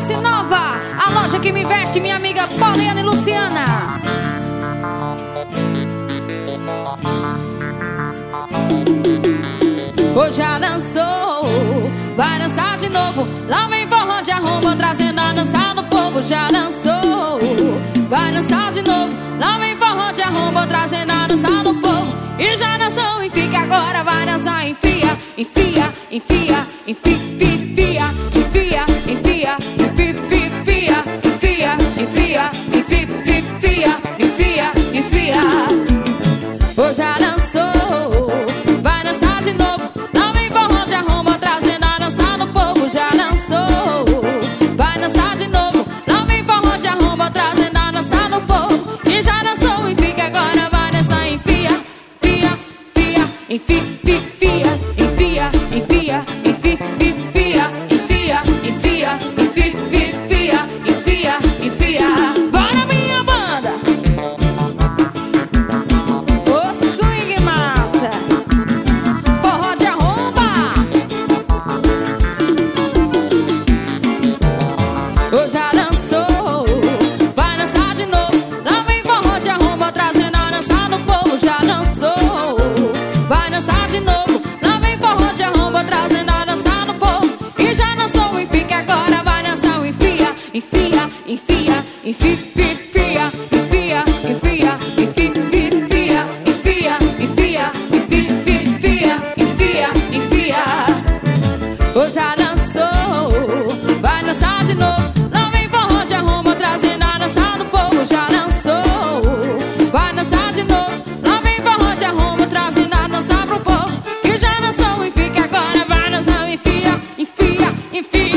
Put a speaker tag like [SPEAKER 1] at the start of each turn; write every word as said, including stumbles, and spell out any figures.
[SPEAKER 1] Face Nova, a loja que me veste, minha amiga Pauliana e Luciana. Hoje já dançou, vai dançar de novo. Lá vem forró de arromba, trazendo a dança do povo. Já dançou, vai dançar de novo. Lá vem forró de arromba, trazendo a dança do povo. E já dançou e fica agora, vai dançar. Enfia, enfia, enfia, enfia, enfia, enfia, enfia, enfia, enfia, enfia, enfia, enfia, enfia, enfia. Hoje já dançou, vai dançar de novo. Lá vem forró de arromba, trazendo a dança do povo. Já dançou, vai dançar de novo. Lá vem forró de arromba, trazendo a dança do povo. E já dançou e fica agora, vai dançar. Enfia, enfia, enfia, enfia, enfia, enfia, enfia, enfia, enfia, enfia, enfia, enfia, enfia, enfia. Bora minha banda! O swing massa, forró de arromba. Hoje já dançou, vai dançar de novo. Lá vem forró de arromba, trazendo a dança do povo. Já dançou, vai dançar de novo. Lá vem forró de arromba, trazendo a dança do povo. E já dançou e fica agora, vai dançar. Enfia, enfia, enfia, enfia, enfia, enfia, enfia, enfia, enfia, enfia, enfia, enfia, enfia. Hoje já dançou, vai dançar de novo. Lá vem forró de arromba, trazendo a dança do povo. Já dançou, vai dançar de novo. Lá vem forró de arromba, trazendo a dança pro povo. E já dançou e fica agora, vai dançar. Enfia, enfia, enfia.